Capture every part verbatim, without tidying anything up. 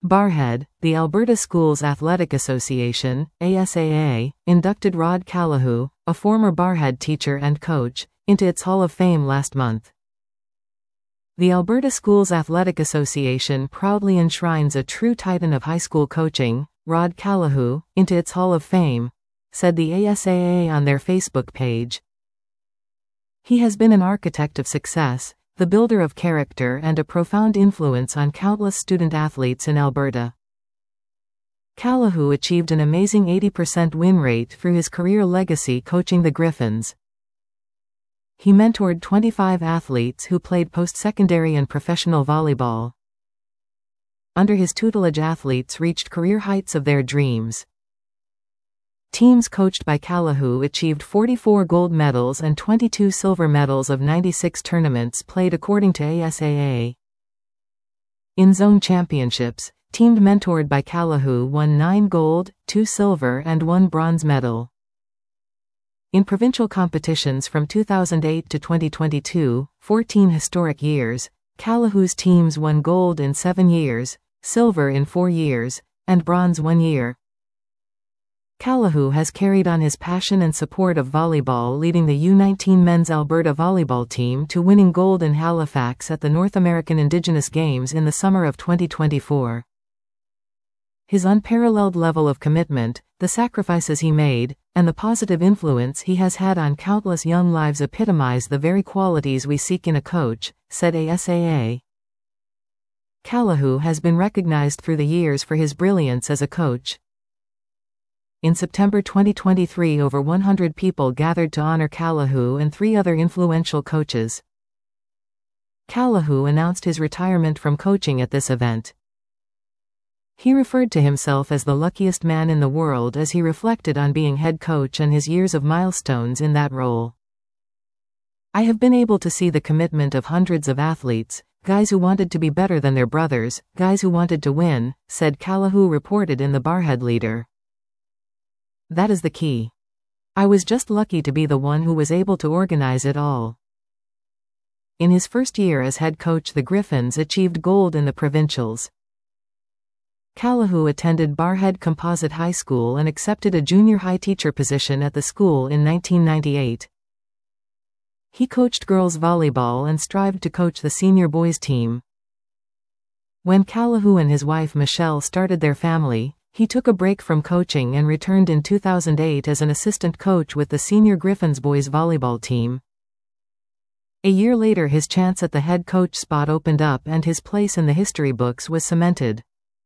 Barrhead, the Alberta Schools Athletic Association, A S A A, inducted Rod Calahoo, a former Barrhead teacher and coach, into its Hall of Fame last month. The Alberta Schools Athletic Association proudly enshrines a true titan of high school coaching, Rod Calahoo, into its Hall of Fame, said the A S A A on their Facebook page. He has been an architect of success, the builder of character, and a profound influence on countless student-athletes in Alberta. Calahoo achieved an amazing eighty percent win rate through his career legacy coaching the Griffins. He mentored twenty-five athletes who played post-secondary and professional volleyball. Under his tutelage, athletes reached career heights of their dreams. Teams coached by Calahoo achieved forty-four gold medals and twenty-two silver medals of ninety-six tournaments played, according to A S A A. In zone championships, teams mentored by Calahoo won nine gold, two silver and one bronze medal. In provincial competitions from two thousand eight to twenty twenty-two, fourteen historic years, Calahoo's teams won gold in seven years, silver in four years, and bronze one year. Calahoo has carried on his passion and support of volleyball, leading the U nineteen men's Alberta volleyball team to winning gold in Halifax at the North American Indigenous Games in the summer of twenty twenty-four. His unparalleled level of commitment, the sacrifices he made, and the positive influence he has had on countless young lives epitomize the very qualities we seek in a coach, said A S A A. Calahoo has been recognized through the years for his brilliance as a coach. In September twenty twenty-three, over one hundred people gathered to honor Calahoo and three other influential coaches. Calahoo announced his retirement from coaching at this event. He referred to himself as the luckiest man in the world as he reflected on being head coach and his years of milestones in that role. "I have been able to see the commitment of hundreds of athletes, guys who wanted to be better than their brothers, guys who wanted to win," said Calahoo, reported in the Barrhead Leader. "That is the key. I was just lucky to be the one who was able to organize it all." In his first year as head coach, the Griffins achieved gold in the provincials. Calahoo attended Barrhead Composite High School and accepted a junior high teacher position at the school in nineteen ninety-eight. He coached girls volleyball and strived to coach the senior boys team. When Calahoo and his wife Michelle started their family, he took a break from coaching and returned in two thousand eight as an assistant coach with the senior Griffins boys volleyball team. A year later, his chance at the head coach spot opened up and his place in the history books was cemented.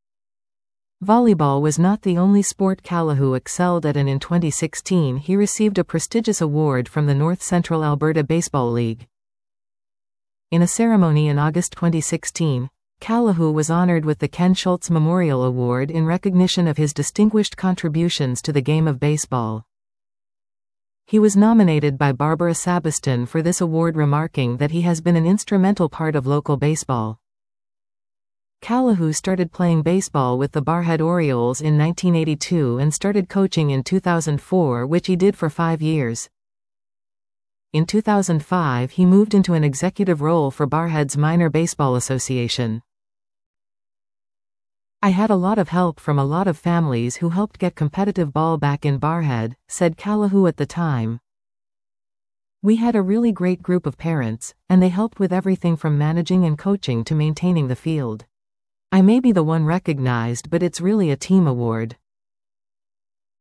Volleyball was not the only sport Calahoo excelled at, and in twenty sixteen he received a prestigious award from the North Central Alberta Baseball League. In a ceremony in August twenty sixteen, Calahoo was honored with the Ken Schultz Memorial Award in recognition of his distinguished contributions to the game of baseball. He was nominated by Barbara Sabiston for this award, remarking that he has been an instrumental part of local baseball. Calahoo started playing baseball with the Barrhead Orioles in nineteen eighty-two and started coaching in two thousand four, which he did for five years. In two thousand five, he moved into an executive role for Barrhead's Minor Baseball Association. "I had a lot of help from a lot of families who helped get competitive ball back in Barrhead," said Calahoo at the time. "We had a really great group of parents, and they helped with everything from managing and coaching to maintaining the field. I may be the one recognized, but it's really a team award."